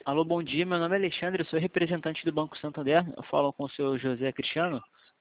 Alô, bom dia. Meu nome é Alexandre, eu sou representante do Banco Santander. Eu falo com o senhor José Cristiano.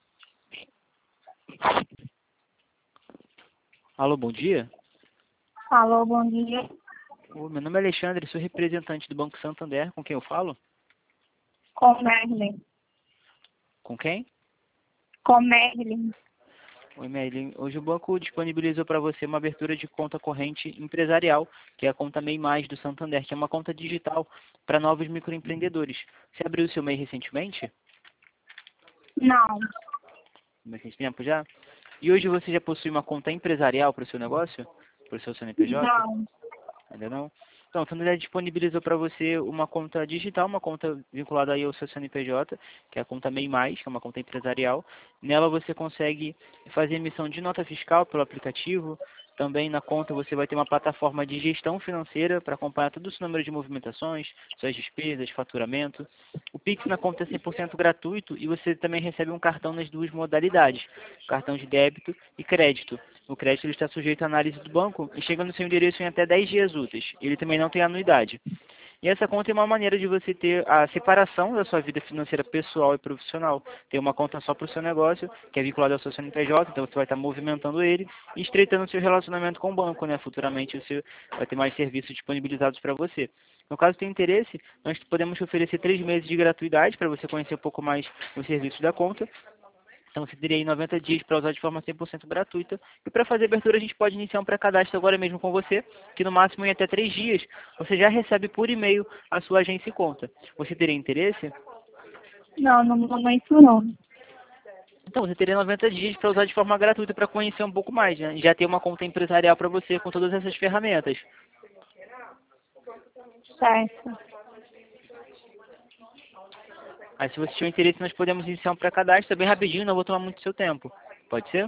Alô, bom dia. Alô, bom dia. Meu nome é Alexandre, sou representante do Banco Santander. Com quem eu falo? Com Merlin. Com quem? Com Merlin. Oi, Melly. Hoje o banco disponibilizou para você uma abertura de conta corrente empresarial, que é a conta MEI Mais do Santander, que é uma conta digital para novos microempreendedores. Você abriu o seu MEI recentemente? Não, Bastante tempo já? E hoje você já possui uma conta empresarial para o seu negócio? Para o seu CNPJ? não. Ainda não? Então, a Santander disponibilizou para você uma conta digital, uma conta vinculada aí ao seu CNPJ, que é a conta MEI Mais, que é uma conta empresarial. Nela você consegue fazer emissão de nota fiscal pelo aplicativo. Também na conta você vai ter uma plataforma de gestão financeira para acompanhar todo o seu número de movimentações, suas despesas, faturamento. O Pix na conta é 100% gratuito e você também recebe um cartão nas duas modalidades, cartão de débito e crédito. O crédito ele está sujeito à análise do banco e chega no seu endereço em até 10 dias úteis. Ele também não tem anuidade. E essa conta é uma maneira de você ter a separação da sua vida financeira pessoal e profissional. Tem uma conta só para o seu negócio, que é vinculada ao seu CNPJ, então você vai estar movimentando ele e estreitando o seu relacionamento com o banco, né? Futuramente você vai ter mais serviços disponibilizados para você. No caso tem interesse, nós podemos te oferecer 3 meses de gratuidade para você conhecer um pouco mais os serviços da conta. Então você teria aí 90 dias para usar de forma 100% gratuita. E para fazer a abertura a gente pode iniciar um pré-cadastro agora mesmo com você, que no máximo em até 3 dias você já recebe por e-mail a sua agência e conta. Você teria interesse? Não, no momento não. Então você teria 90 dias para usar de forma gratuita para conhecer um pouco mais, né? E já ter uma conta empresarial para você com todas essas ferramentas. Certo. Aí se você tiver interesse nós podemos iniciar um pré-cadastro bem rapidinho, não vou tomar muito seu tempo. Pode ser?